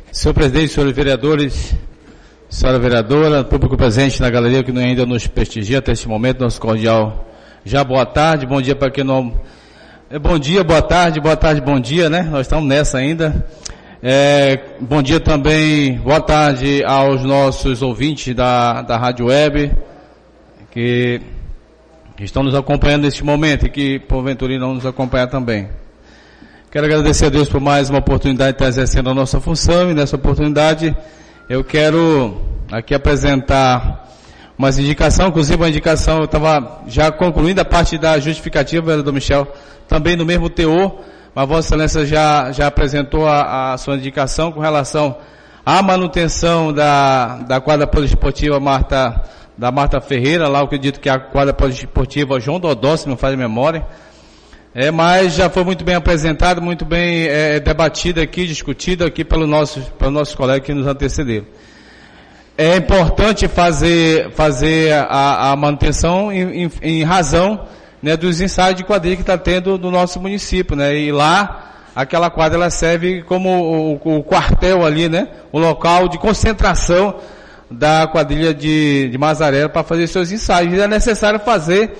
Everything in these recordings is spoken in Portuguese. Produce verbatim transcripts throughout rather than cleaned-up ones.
Senhor presidente, senhores vereadores, senhora vereadora, público presente na galeria que ainda nos prestigia até este momento, nosso cordial já boa tarde, bom dia para quem não... É, bom dia, boa tarde, boa tarde, bom dia, né? Nós estamos nessa ainda. É, bom dia também, boa tarde aos nossos ouvintes da, da Rádio Web, que, que estão nos acompanhando neste momento e que porventura não nos acompanhar também. Quero agradecer a Deus por mais uma oportunidade de estar exercendo a nossa função, e nessa oportunidade eu quero aqui apresentar umas indicações, inclusive uma indicação, eu estava já concluindo a parte da justificativa, vereador Michel, também no mesmo teor, mas Vossa Excelência já, já apresentou a, a sua indicação com relação à manutenção da, da quadra poliesportiva Marta, da Marta Ferreira, lá eu acredito que é a quadra poliesportiva João Dodó, se não faz memória. É, mas já foi muito bem apresentado, muito bem é, debatido aqui, discutido aqui pelos nossos, pelos nossos colegas que nos antecederam. É importante fazer, fazer a, a manutenção em, em, em razão, né, dos ensaios de quadrilha que está tendo no nosso município, né, e lá aquela quadra ela serve como o, o quartel ali, né, o local de concentração da quadrilha de, de Mazaré para fazer seus ensaios. E é necessário fazer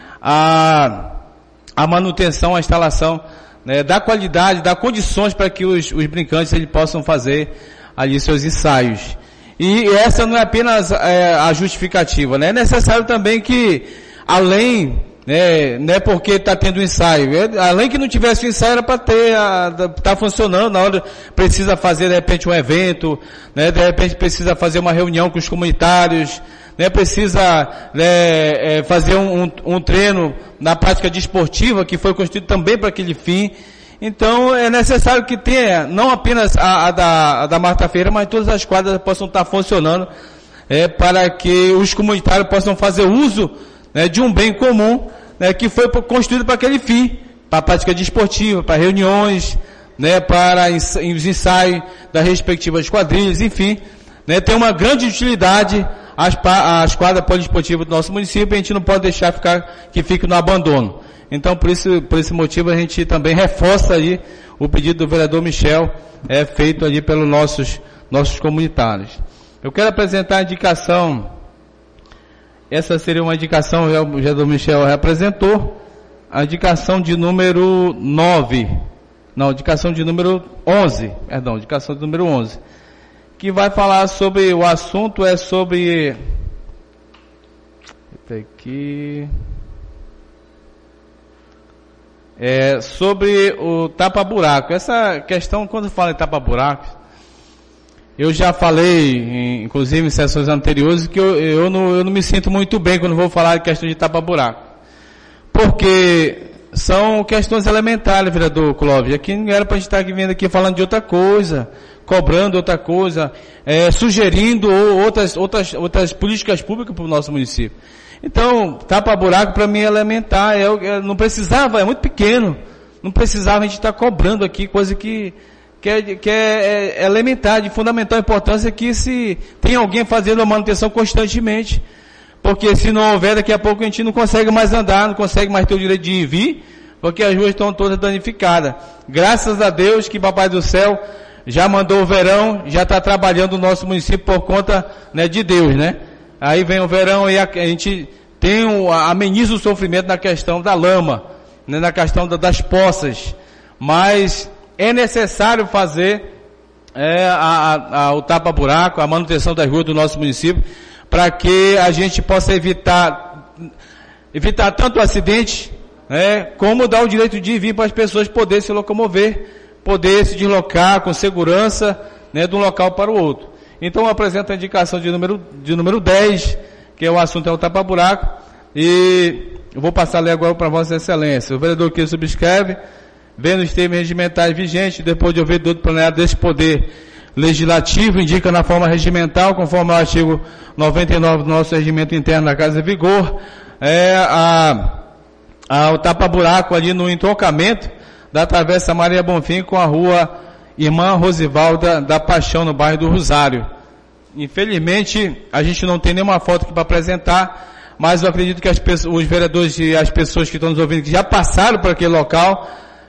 a a manutenção, a instalação, né, da qualidade, das condições para que os, os brincantes eles possam fazer ali seus ensaios. E essa não é apenas é, a justificativa, né? É necessário também que, além, né, não é porque está tendo ensaio, é, além que não tivesse o ensaio era para ter, está funcionando, na hora precisa fazer de repente um evento, né, de repente precisa fazer uma reunião com os comunitários, né, precisa né, é, fazer um, um, um treino na prática desportiva, que foi constituído também para aquele fim. Então, é necessário que tenha, não apenas a, a, da, a da Marta Ferreira, mas todas as quadras possam estar funcionando, é, para que os comunitários possam fazer uso, né, de um bem comum, né, que foi construído para aquele fim, para a prática desportiva, para reuniões, né, para os ensaios das respectivas quadrilhas, enfim, né, tem uma grande utilidade as, as quadras poliesportivas do nosso município, a gente não pode deixar ficar, que fique no abandono. Então, por isso, por esse motivo, a gente também reforça aí o pedido do vereador Michel, é, feito ali pelos nossos, nossos comunitários. Eu quero apresentar a indicação, essa seria uma indicação, o vereador Michel representou, a indicação de número nove, não, indicação de número onze, perdão, indicação de número onze, que vai falar sobre, o assunto é sobre, aqui, é sobre o tapa-buraco. Essa questão, quando fala em tapa-buraco, eu já falei, inclusive em sessões anteriores, que eu, eu, não, eu não me sinto muito bem quando vou falar de questão de tapa-buraco. Porque são questões elementares, vereador Clóvis. Aqui não era para a gente estar aqui vindo aqui falando de outra coisa, cobrando outra coisa, é, sugerindo outras, outras, outras políticas públicas para o nosso município. Então, tapa-buraco para mim é elementar, é, é, não precisava, é muito pequeno, não precisava a gente estar cobrando aqui, coisa que, que, é, que é, é elementar, de fundamental importância, que se tem alguém fazendo a manutenção constantemente, porque se não houver, daqui a pouco a gente não consegue mais andar, não consegue mais ter o direito de ir e vir, porque as ruas estão todas danificadas. Graças a Deus que Papai do Céu já mandou o verão, já está trabalhando o nosso município por conta, né, de Deus, né? Aí vem o verão e a, a gente tem um, ameniza o sofrimento na questão da lama, né, na questão da, das poças, mas é necessário fazer é, a, a, a, o tapa-buraco, a manutenção das ruas do nosso município, para que a gente possa evitar, evitar tanto acidente, né, como dar o direito de vir para as pessoas poderem se locomover, poder se deslocar com segurança, né, de um local para o outro. Então eu apresento a indicação de número, de número dez, que é o assunto é o tapa-buraco, e eu vou passar ali agora para Vossa Excelência. O vereador que subscreve, vendo os termos regimentais vigentes, depois de ouvir do plenário desse poder legislativo, indica na forma regimental, conforme o artigo noventa e nove do nosso regimento interno da Casa de Vigor, é, a, a, o tapa-buraco ali no entroncamento da Travessa Maria Bonfim com a rua Irmã Rosivalda da Paixão, no bairro do Rosário. Infelizmente, a gente não tem nenhuma foto aqui para apresentar, mas eu acredito que as pessoas, os vereadores e as pessoas que estão nos ouvindo, que já passaram por aquele local,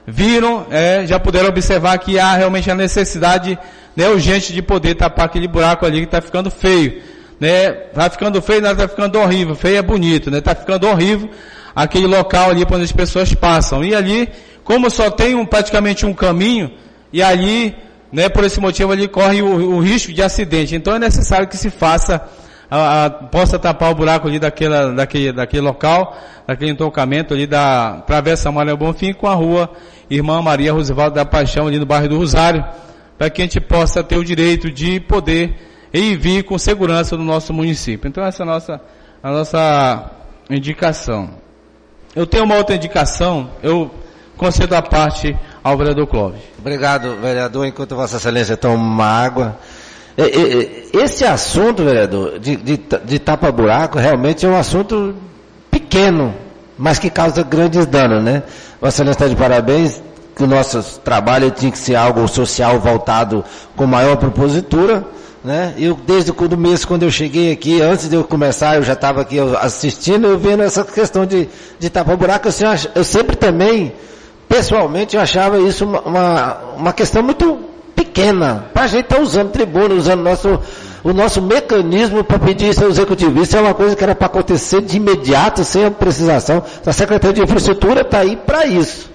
viram, é, já puderam observar que há realmente a necessidade, né, urgente de poder tapar aquele buraco ali que está ficando feio, né? Tá ficando feio, não está ficando horrível. Feio é bonito, né? Está ficando horrível aquele local ali onde as pessoas passam. E ali, como só tem um, praticamente um caminho, e ali, né, por esse motivo ali corre o, o risco de acidente. Então é necessário que se faça, a, a, possa tapar o buraco ali daquela, daquele, daquele local, daquele entroncamento ali da Travessa Manuel Bonfim com a rua Irmã Maria Roosevelt da Paixão ali no bairro do Rosário, para que a gente possa ter o direito de poder ir e vir com segurança no nosso município. Então essa é a nossa, a nossa indicação. Eu tenho uma outra indicação, eu concedo a parte ao vereador Clóvis. Obrigado, vereador. Enquanto Vossa Excelência toma uma água. Esse assunto, vereador, de, de, de tapa-buraco, realmente é um assunto pequeno, mas que causa grandes danos, né? Vossa Excelência está de parabéns, que o nosso trabalho tinha que ser algo social voltado com maior propositura, né? Eu, desde o começo, quando eu cheguei aqui, antes de eu começar, eu já estava aqui assistindo, eu vendo essa questão de, de tapa-buraco, eu, eu sempre também, pessoalmente, eu achava isso uma, uma, uma questão muito pequena, para a gente estar tá usando tribuna, usando nosso, o nosso mecanismo para pedir isso ao executivo. Isso é uma coisa que era para acontecer de imediato, sem a precisação. A Secretaria de Infraestrutura está aí para isso.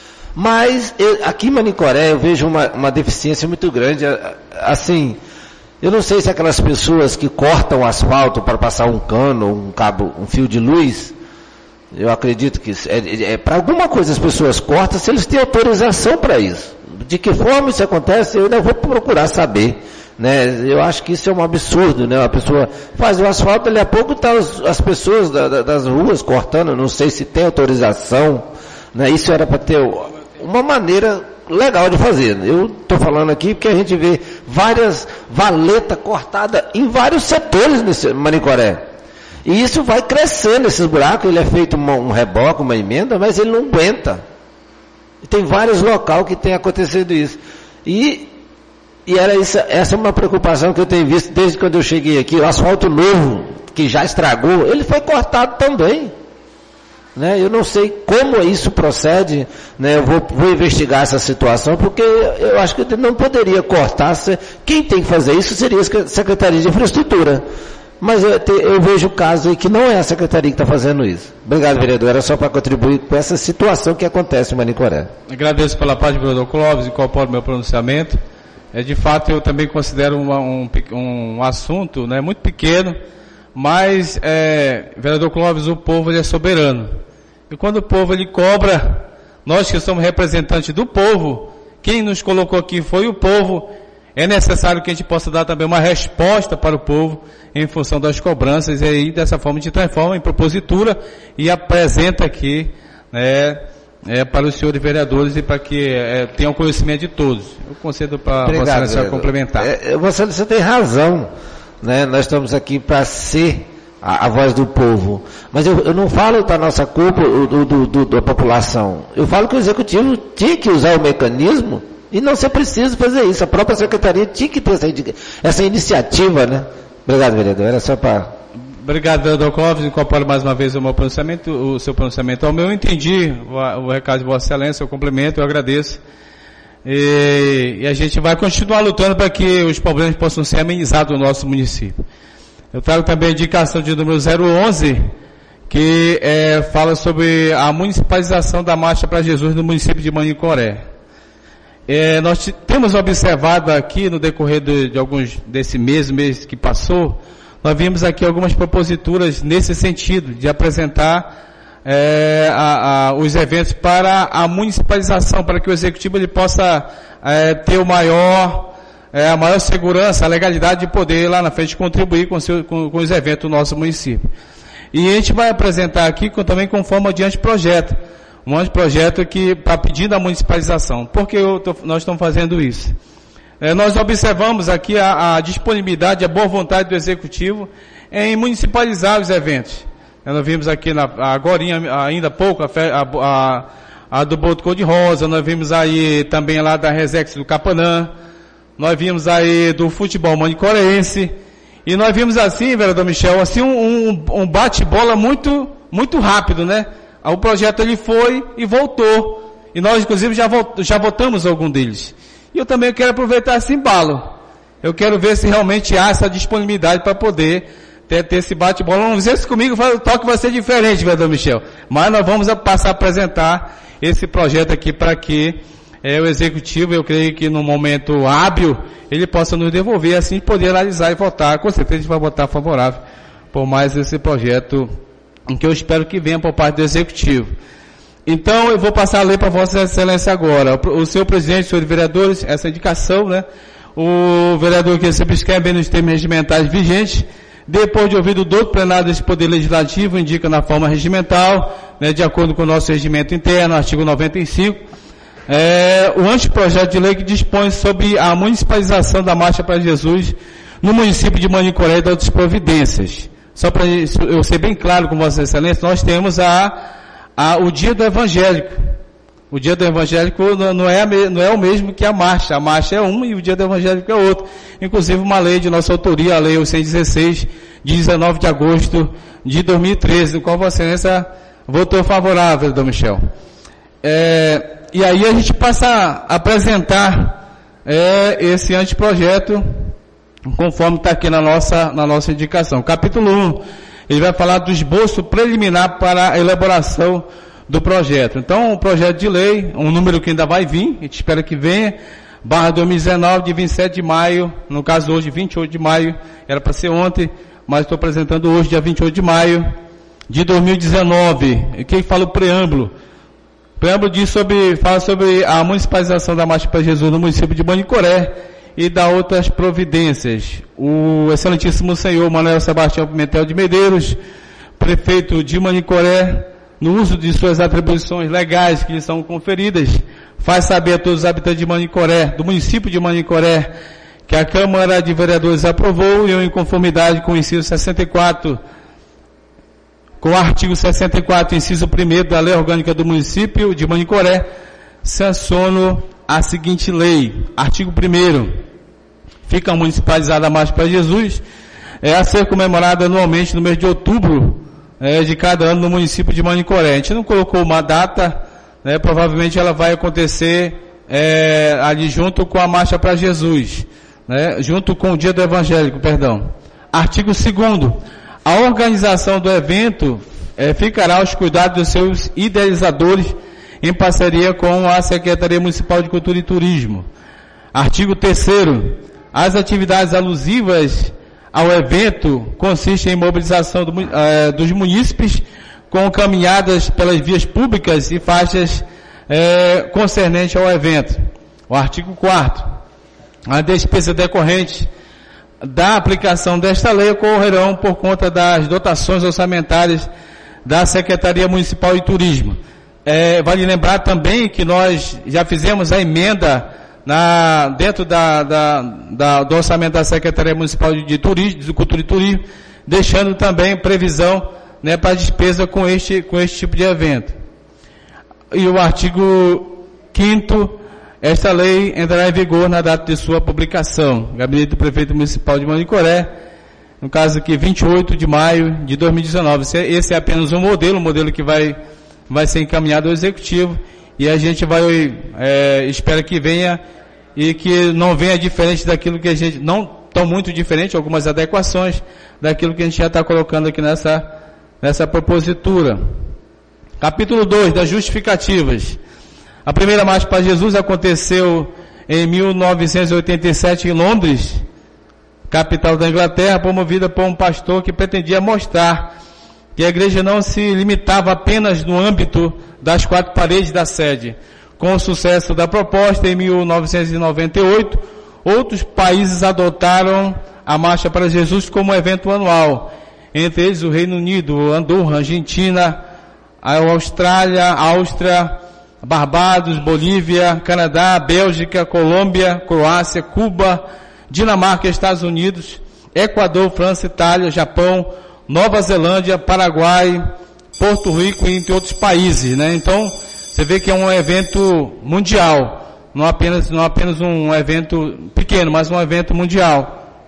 Mas, eu, aqui em Manicoré, eu vejo uma, uma deficiência muito grande, assim, eu não sei se aquelas pessoas que cortam o asfalto para passar um cano, um cabo, um fio de luz, eu acredito que é, é, para alguma coisa as pessoas cortam, se eles têm autorização para isso. De que forma isso acontece, eu ainda vou procurar saber, né? Eu acho que isso é um absurdo, né? A pessoa faz o asfalto, dali a pouco tá as, as pessoas da, da, das ruas cortando, não sei se tem autorização, né? Isso era para ter uma maneira legal de fazer. Eu estou falando aqui porque a gente vê várias valetas cortadas em vários setores nesse Manicoré. E isso vai crescendo, esses buracos, ele é feito uma, um reboque, uma emenda, mas ele não aguenta. E tem vários locais que tem acontecido isso. E, e era isso, essa é uma preocupação que eu tenho visto desde quando eu cheguei aqui. O asfalto novo, que já estragou, ele foi cortado também. Né? Eu não sei como isso procede, né? Eu vou, vou investigar essa situação, porque eu acho que não poderia cortar. Quem tem que fazer isso seria a Secretaria de Infraestrutura. Mas eu, te, eu vejo o caso aí que não é a Secretaria que está fazendo isso. Obrigado, vereador. Era só para contribuir com essa situação que acontece em Manicoré. Agradeço pela parte do vereador Clóvis, incorporo o meu pronunciamento. É, de fato, eu também considero uma, um, um assunto, né, muito pequeno, mas, é, vereador Clóvis, o povo ele é soberano. E quando o povo ele cobra, nós que somos representantes do povo, quem nos colocou aqui foi o povo, é necessário que a gente possa dar também uma resposta para o povo em função das cobranças, e aí dessa forma a gente transforma em propositura e apresenta aqui, né, é, para os senhores vereadores e para que é, tenham conhecimento de todos. Eu concedo para a Vossa Excelência complementar. É, você, você tem razão, né? Nós estamos aqui para ser a, a voz do povo, mas eu, eu não falo da nossa culpa do, do, do, da população, eu falo que o executivo tinha que usar o mecanismo e não ser preciso fazer isso. A própria secretaria tinha que ter essa, essa iniciativa, né? Obrigado, vereador. Era só para... Obrigado, vereador Clóvis. Incorporo mais uma vez o meu pronunciamento, o seu pronunciamento ao meu. Eu entendi o, o recado de Vossa Excelência, eu complemento, eu agradeço. E, e a gente vai continuar lutando para que os problemas possam ser amenizados no nosso município. Eu trago também a indicação de número zero onze, que é, fala sobre a municipalização da Marcha para Jesus no município de Manicoré. É, nós t- temos observado aqui no decorrer de, de alguns desse mês, mês que passou, nós vimos aqui algumas proposituras nesse sentido, de apresentar é, a, a, os eventos para a municipalização, para que o executivo ele possa é, ter o maior, é, a maior segurança, a legalidade de poder lá na frente contribuir com, seu, com, com os eventos do nosso município. E a gente vai apresentar aqui com, também com forma de anteprojeto. Um anteprojeto que está pedindo a municipalização. Por que eu tô, nós estamos fazendo isso? É, nós observamos aqui a, a disponibilidade, a boa vontade do Executivo em municipalizar os eventos. É, nós vimos aqui na, agora, ainda há pouco, a, a, a do Boto Cor-de-Rosa, nós vimos aí também lá da Resex do Capanã, nós vimos aí do futebol manicorense, e nós vimos assim, vereador Michel, assim um, um, um bate-bola muito, muito rápido, né? O projeto ele foi e voltou. e nós inclusive já, já votamos algum deles. E eu também quero aproveitar esse embalo. Eu quero ver se realmente há essa disponibilidade para poder ter, ter esse bate-bola. Não sei se comigo o toque vai ser diferente, vereador Michel. Mas nós vamos passar a apresentar esse projeto aqui para que é, o Executivo, eu creio que no momento hábil, ele possa nos devolver, assim poder analisar e votar. Com certeza a gente vai votar favorável por mais esse projeto, em que eu espero que venha por parte do Executivo. Então, eu vou passar a ler para Vossa Excelência agora. O senhor presidente, senhores vereadores, essa indicação, né? O vereador que se prescreve bem nos termos regimentais vigentes, depois de ouvido do plenário desse Poder Legislativo, indica na forma regimental, né, de acordo com o nosso regimento interno, artigo noventa e cinco, é, o anteprojeto de lei que dispõe sobre a municipalização da Marcha para Jesus no município de Manicoré e das outras providências. Só para eu ser bem claro com Vossa Excelência, nós temos a Ah, o dia do evangélico. O dia do evangélico não, não, é, não é o mesmo que a marcha. A marcha é um e o dia do evangélico é outro. Inclusive uma lei de nossa autoria, a lei cento e dezesseis, de dezenove de agosto de dois mil e treze, do qual Vossa Excelência votou favorável, vereador Michel. É, e aí a gente passa a apresentar é, esse anteprojeto, conforme está aqui na nossa, na nossa indicação. Capítulo um. Ele vai falar do esboço preliminar para a elaboração do projeto. Então, o projeto de lei, um número que ainda vai vir, a gente espera que venha, barra dois mil e dezenove, de vinte e sete de maio, no caso hoje, vinte e oito de maio, era para ser ontem, mas estou apresentando hoje, dia vinte e oito de maio, de dois mil e dezenove. E quem fala o preâmbulo? O preâmbulo diz sobre, fala sobre a municipalização da Marcha para Jesus no município de Manicoré, e da outras providências. O excelentíssimo senhor Manuel Sebastião Pimentel de Medeiros, prefeito de Manicoré, no uso de suas atribuições legais que lhe são conferidas, faz saber a todos os habitantes de Manicoré, do município de Manicoré, que a Câmara de Vereadores aprovou e eu, em conformidade com o inciso sessenta e quatro, com o artigo sessenta e quatro, inciso primeiro da Lei Orgânica do Município de Manicoré, sanciono a seguinte lei. Artigo primeiro. Fica municipalizada a Marcha para Jesus, é a ser comemorada anualmente no mês de outubro é, de cada ano no município de Manicoré. A gente não colocou uma data, né, provavelmente ela vai acontecer é, ali junto com a Marcha para Jesus, né, junto com o Dia do Evangélico, perdão. Artigo segundo. A organização do evento é, ficará aos cuidados dos seus idealizadores, em parceria com a Secretaria Municipal de Cultura e Turismo. Artigo terceiro. As atividades alusivas ao evento consistem em mobilização do, eh, dos munícipes com caminhadas pelas vias públicas e faixas eh, concernentes ao evento. O artigo quarto. A despesa decorrente da aplicação desta lei ocorrerão por conta das dotações orçamentárias da Secretaria Municipal de Turismo. É, vale lembrar também que nós já fizemos a emenda na, dentro da, da, da, do orçamento da Secretaria Municipal de Turismo, de Cultura e Turismo, deixando também previsão, né, para despesa com este, com este tipo de evento. E o artigo quinto, esta lei entrará em vigor na data de sua publicação. Gabinete do Prefeito Municipal de Manicoré, no caso aqui, vinte e oito de maio de dois mil e dezenove. Esse é apenas um modelo, um modelo que vai vai ser encaminhado ao Executivo e a gente vai, é, espera que venha e que não venha diferente daquilo que a gente, não tão muito diferente, algumas adequações daquilo que a gente já está colocando aqui nessa, nessa propositura. Capítulo dois, das justificativas. A primeira Marcha para Jesus aconteceu em mil novecentos e oitenta e sete em Londres, capital da Inglaterra, promovida por um pastor que pretendia mostrar que a igreja não se limitava apenas no âmbito das quatro paredes da sede. Com o sucesso da proposta, em mil novecentos e noventa e oito, outros países adotaram a Marcha para Jesus como evento anual. Entre eles o Reino Unido, Andorra, Argentina, a Austrália, Áustria, Barbados, Bolívia, Canadá, Bélgica, Colômbia, Croácia, Cuba, Dinamarca, Estados Unidos, Equador, França, Itália, Japão, Nova Zelândia, Paraguai, Porto Rico e entre outros países, né? Então, você vê que é um evento mundial, não apenas, não apenas um evento pequeno, mas um evento mundial.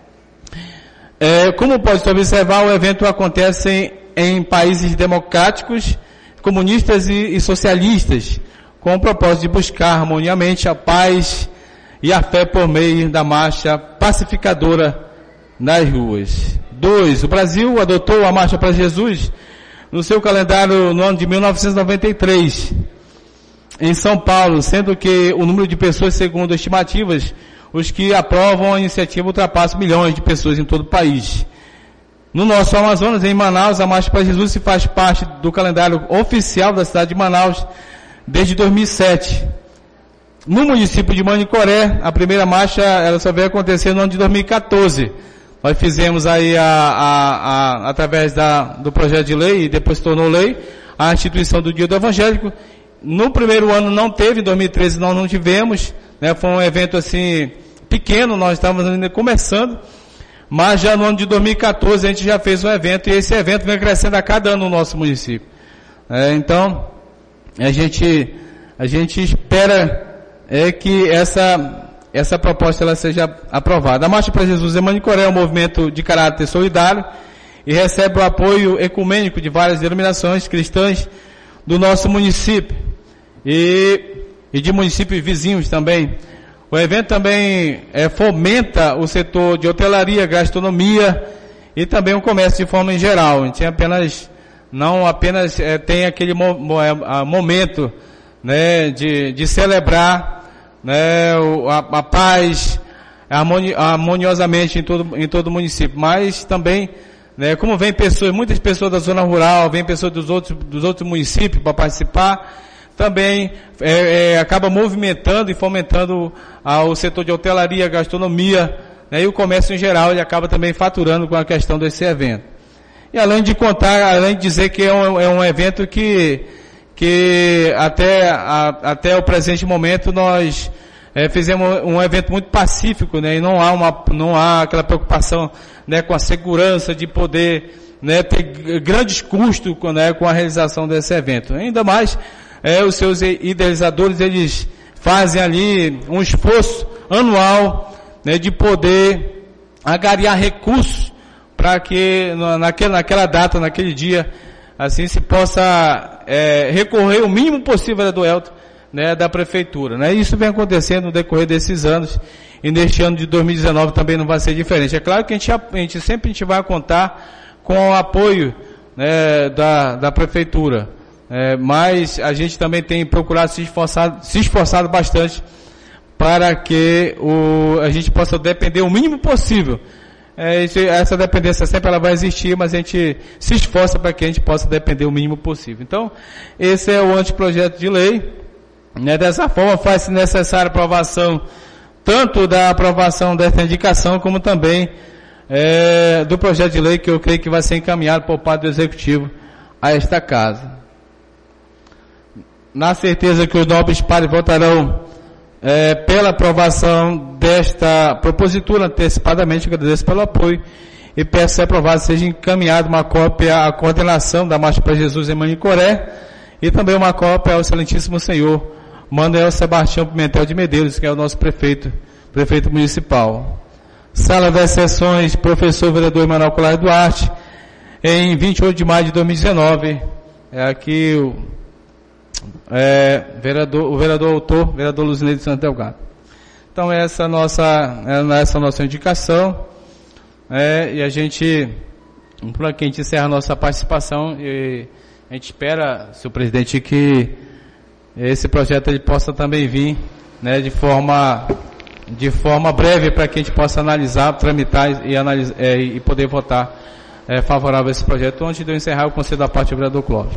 É, como pode observar, o evento acontece em, em países democráticos, comunistas e, e socialistas, com o propósito de buscar harmoniamente a paz e a fé por meio da marcha pacificadora nas ruas. Dois, o Brasil adotou a Marcha para Jesus no seu calendário no ano de mil novecentos e noventa e três, em São Paulo, sendo que o número de pessoas, segundo estimativas, os que aprovam a iniciativa ultrapassa milhões de pessoas em todo o país. No nosso Amazonas, em Manaus, a Marcha para Jesus se faz parte do calendário oficial da cidade de Manaus desde dois mil e sete. No município de Manicoré, a primeira marcha ela só veio acontecer no ano de dois mil e quatorze. Nós fizemos aí, a, a, a, através da, do projeto de lei, e depois se tornou lei, a instituição do Dia do Evangélico. No primeiro ano não teve, em dois mil e treze nós não tivemos, né, foi um evento assim, pequeno, nós estávamos ainda começando, mas já no ano de dois mil e quatorze a gente já fez um evento, e esse evento vem crescendo a cada ano no nosso município. É, então, a gente, a gente espera é, que essa... essa proposta ela seja aprovada. A Marcha para Jesus em Manicoré é um movimento de caráter solidário e recebe o apoio ecumênico de várias denominações cristãs do nosso município e, e de municípios vizinhos também. O evento também é, fomenta o setor de hotelaria, gastronomia e também o comércio de forma em geral. A gente apenas, não apenas é, tem aquele mo, mo, é, momento, né, de, de celebrar, né, a, a paz harmoni, harmoniosamente em todo, em todo o município, mas também, né, como vem pessoas, muitas pessoas da zona rural, vem pessoas dos outros, dos outros municípios para participar, também é, é, acaba movimentando e fomentando ah, o setor de hotelaria, gastronomia, né, e o comércio em geral, ele acaba também faturando com a questão desse evento. E além de contar, além de dizer que é um, é um evento que que até, a, até o presente momento nós é, fizemos um evento muito pacífico, né, e não há uma, não há aquela preocupação, né, com a segurança de poder, né, ter grandes custos, né, com a realização desse evento. Ainda mais, é, os seus idealizadores, eles fazem ali um esforço anual, né, de poder angariar recursos para que naquela, naquela data, naquele dia, assim se possa é, recorrer o mínimo possível, vereador Elton, né, da prefeitura, né? Isso vem acontecendo no decorrer desses anos, e neste ano de dois mil e dezenove também não vai ser diferente. É claro que a gente, a gente sempre a gente vai contar com o apoio, né, da, da prefeitura, é, mas a gente também tem procurado se esforçar, se esforçado bastante para que o, a gente possa depender o mínimo possível. É, essa dependência sempre ela vai existir, mas a gente se esforça para que a gente possa depender o mínimo possível. Então, esse é o anteprojeto de lei, né? Dessa forma faz-se necessária a aprovação, tanto da aprovação dessa indicação, como também é, do projeto de lei, que eu creio que vai ser encaminhado por parte do Executivo a esta casa. Na certeza que os nobres pares votarão É, pela aprovação desta propositura antecipadamente, agradeço pelo apoio e peço que aprovado seja encaminhada uma cópia à coordenação da Marcha para Jesus em Manicoré e também uma cópia ao excelentíssimo senhor Manuel Sebastião Pimentel de Medeiros, que é o nosso prefeito, prefeito municipal. Sala das sessões, professor vereador Emanuel Colar Duarte, em vinte e oito de maio de dois mil e dezenove, é aqui o É, vereador, o vereador autor, vereador Luzinei de Santo Delgado. Então essa é a nossa, essa é a nossa indicação, é, e a gente, por aqui a gente encerra a nossa participação, e a gente espera, senhor presidente, que esse projeto ele possa também vir, né, de forma, de forma breve, para que a gente possa analisar, tramitar e, analisar, é, e poder votar é, favorável a esse projeto. Antes de eu encerrar, eu concedo a parte do vereador Clóvis.